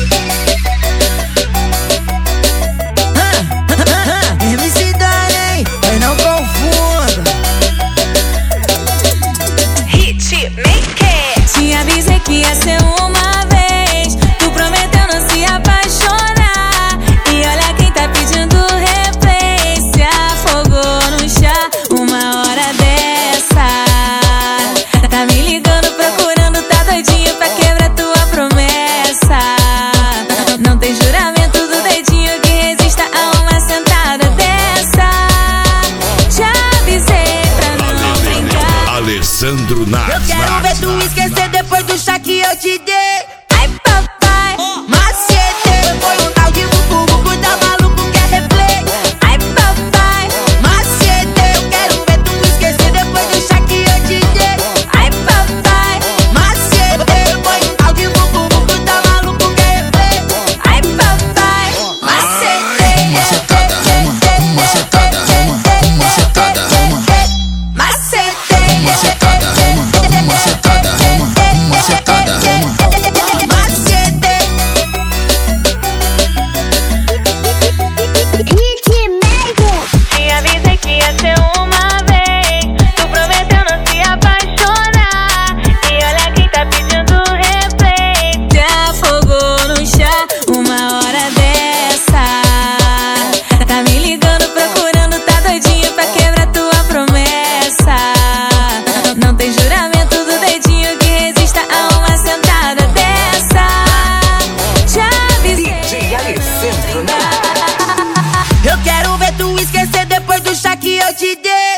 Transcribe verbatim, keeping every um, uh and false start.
M C Dani, mas não confunda. Hit Maker. Te avisei que ia ser uma vez, tu prometeu não se apaixonar. E olha quem tá pedindo replay, se afogou no chá uma hora dessa. Tá me ligando, procurando, tá doidinho pra quebrar tua promessa. Não tem juramento do dedinho que resista a uma sentada dessa. Te avisei pra não brincar. Alessandro Nas. Eu quero ver tu esquecer depois do chá que eu te dei. Ai papai, Macete, foi um tal de bucu, tá maluco, quer replay. ai papai, Macete, eu quero ver tu esquecer depois do chá que eu te dei. ai papai, Macete, foi um tal de bucu, tá maluco, quer replay. ai papai. Macete, Macetada, rama, macetada, rama, macetada, rama, macete, macetada, rama, macetada, rama, macetada, rama. macete. Te avisei que ia ser uma vez, tu prometeu não se apaixonar. E olha quem tá pedindo replay, te afogou no chá uma hora dessa. Tá me ligando, procurando, tá doidinho pra quebrar tua promessa. Não tem juramento do dedinho que resista a uma sentada dessa. Te avisei. Eu quero ver tu esquecer depois do chá que eu te dei.